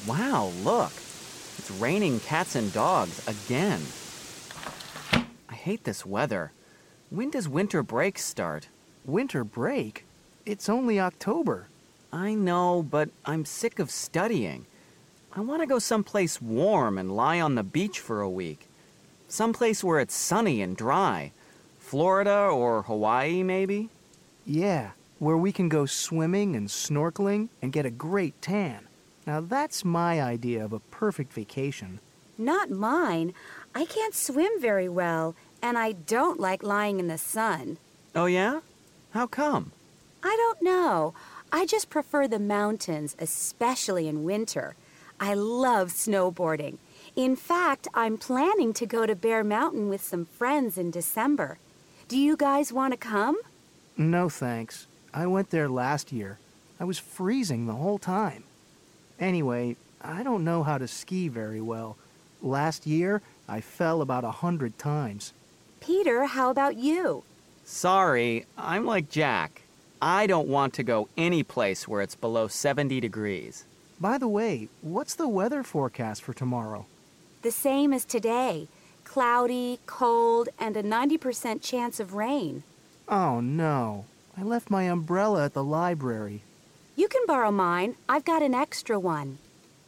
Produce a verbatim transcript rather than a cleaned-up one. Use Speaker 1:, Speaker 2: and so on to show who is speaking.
Speaker 1: Wow, look. It's raining cats and dogs again. I hate this weather. When does winter break start?
Speaker 2: Winter break? It's only October.
Speaker 1: I know, but I'm sick of studying. I want to go someplace warm and lie on the beach for a week. Someplace where it's sunny and dry. Florida or Hawaii, maybe?
Speaker 2: Yeah, where we can go swimming and snorkeling and get a great tan. Now that's my idea of a perfect vacation.
Speaker 3: Not mine. I can't swim very well, and I don't like lying in the sun.
Speaker 1: Oh, yeah? How come?
Speaker 3: I don't know. I just prefer the mountains, especially in winter. I love snowboarding. In fact, I'm planning to go to Bear Mountain with some friends in December. Do you guys want to come?
Speaker 2: No thanks. I went there last year. I was freezing the whole time. Anyway, I don't know how to ski very well. Last year, I fell about a hundred times.
Speaker 3: Peter, how about you?
Speaker 1: Sorry, I'm like Jack. I don't want to go any place where it's below seventy degrees.
Speaker 2: By the way, what's the weather forecast for tomorrow?
Speaker 3: The same as today. Cloudy, cold, and a ninety percent chance of rain.
Speaker 2: Oh no, I left my umbrella at the library.
Speaker 3: You can borrow mine. I've got an extra one.